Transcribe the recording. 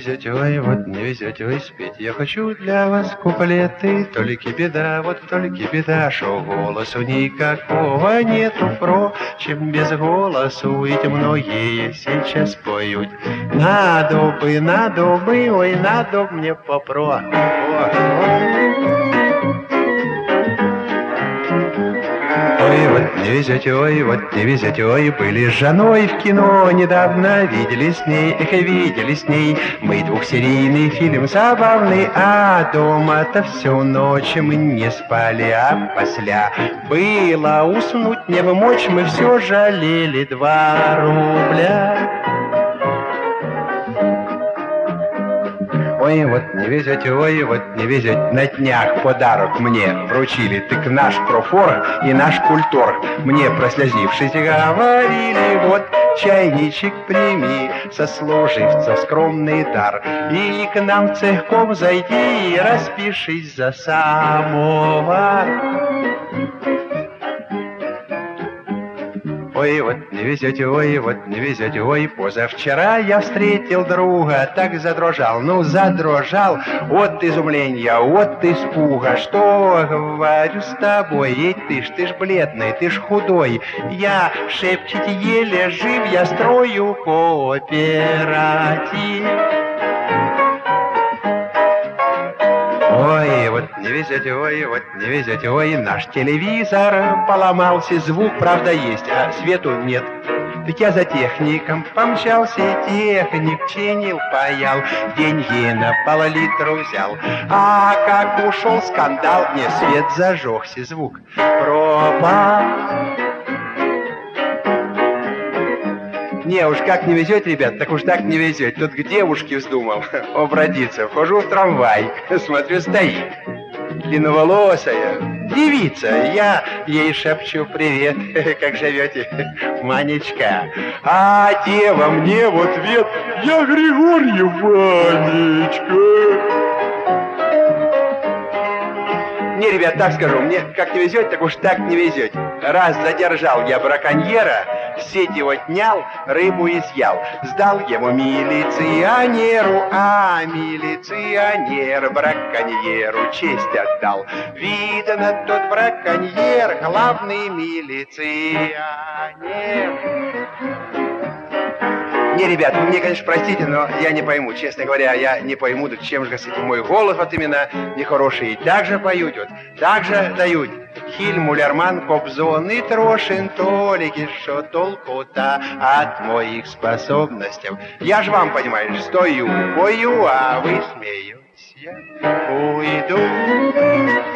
везете, ой, вот не везете вы спеть. Я хочу для вас куплеты, только беда, вот только беда, шо голосу никакого нету, впрочем, без голосу ведь многие сейчас поют. Надо бы, ой, надо мне попро. Ой, вот не везете, ой, вот не везете, ой, были с женой в кино недавно, видели с ней, видели с ней мы двухсерийный фильм забавный, а дома-то всю ночь мы не спали, а после было уснуть не мочь, мы все жалели 2 рубля. Ой, вот не везете, ой, вот не везете. На днях подарок мне вручили, так наш профорг и наш культор. Мне, прослезившись, говорили, вот чайничек прими, сослуживцев скромный дар, и к нам в цехком зайди и распишись за самовар. Ой, вот не везете, ой, вот не везете, ой, позавчера я встретил друга, так задрожал, ну задрожал, от изумления, от испуга, что говорю с тобой, эй, ты ж бледный, ты ж худой, я, шепчете, еле жив, я строю кооператив. Ой, вот не везете, ой, вот не везете, ой, наш телевизор поломался, звук, правда, есть, а свету нет. Так я за техником помчался, техник чинил, паял, деньги на пол-литра взял. А как ушел скандал, мне свет зажегся, звук пропал. Не, уж как не везет, ребят, так уж так не везет. Тут к девушке вздумал обратиться. Вхожу в трамвай, смотрю, стоит длинноволосая девица. Я ей шепчу привет, как живете, Манечка? А дева мне в ответ, я Григорьев, Ванечка. Не, ребят, так скажу, мне как не везет, так уж так не везет. Раз задержал я браконьера, сеть его отнял, рыбу изъял, сдал ему милиционеру, а милиционер браконьеру честь отдал. Видно, тот браконьер главный милиционер. Не, ребят, вы мне, конечно, простите, но я не пойму, честно говоря, я не пойму, так чем же, кстати, мой голос вот именно нехороший. Так же поют, вот, так же дают. Хиль, Мулярман, Кобзон и Трошин, толики, что толку-то от моих способностей. Я ж вам, понимаешь, стою, пою, а вы смеетесь. Я уйду.